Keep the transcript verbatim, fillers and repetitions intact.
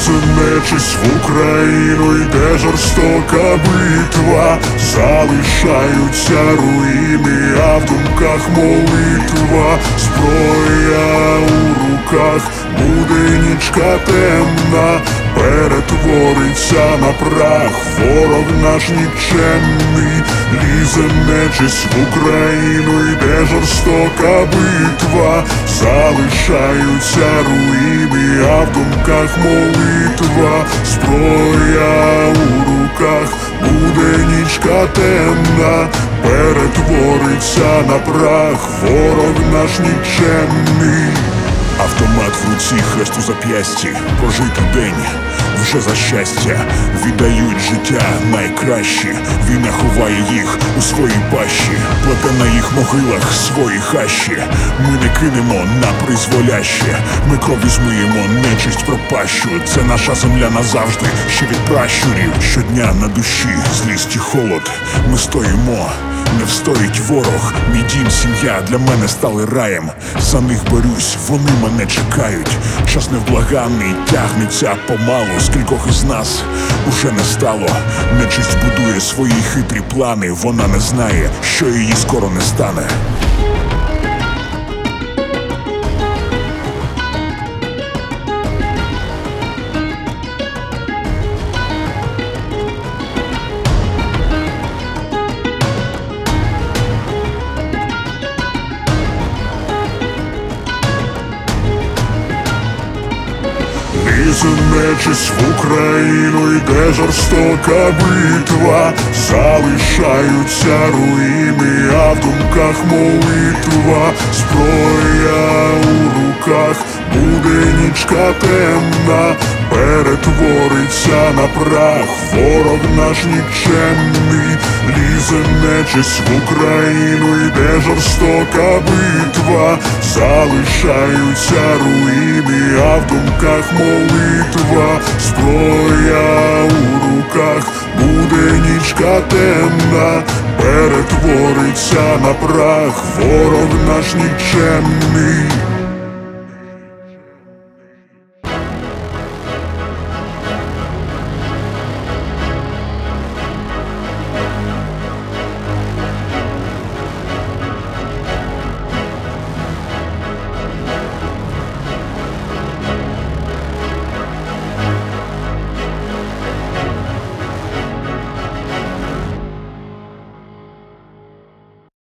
Лізе нечисть в Україну, йде жорстока битва, залишаються руїни, а в думках молитва. Зброя у руках, буде нічка темна, перетвориться на прах ворог наш нікчемний. Лізе нечисть в Україну, йде жорстока битва, залишаються руїни, а в думках молитва. Зброя у руках, буде нічка темна, перетвориться на прах ворог наш нікчемний. Автомат в руці, хрест у зап'ясті, прожити день вже за щастя. Віддають життя найкращі, війна ховає їх у своїй пащі, плете на їх могилах свої хащі. Ми не кинемо на призволяще, ми кров'ю змиємо нечисть пропащу. Це наша земля назавжди, ще від пращурів. Щодня на душі злість і холод, ми стоїмо, не встоїть ворог. Мій дім, сім'я для мене стали раєм, за них борюсь, вони мене чекають. Час невблаганний тягнеться помалу, скількох із нас уже не стало. Нечисть будує свої хитрі плани, вона не знає, що її скоро не стане. Лізе нечисть в Україну, йде жорстока битва, залишаються руїни, а в думках молитва. Зброя у руках, буде нічка темна, перетвориться на прах ворог наш нікчемний. Лізе нечисть в Україну, йде жорстока битва, залишаються руїни, а в думках молитва. Зброя у руках, буде нічка темна, перетвориться на прах ворог наш нікчемний.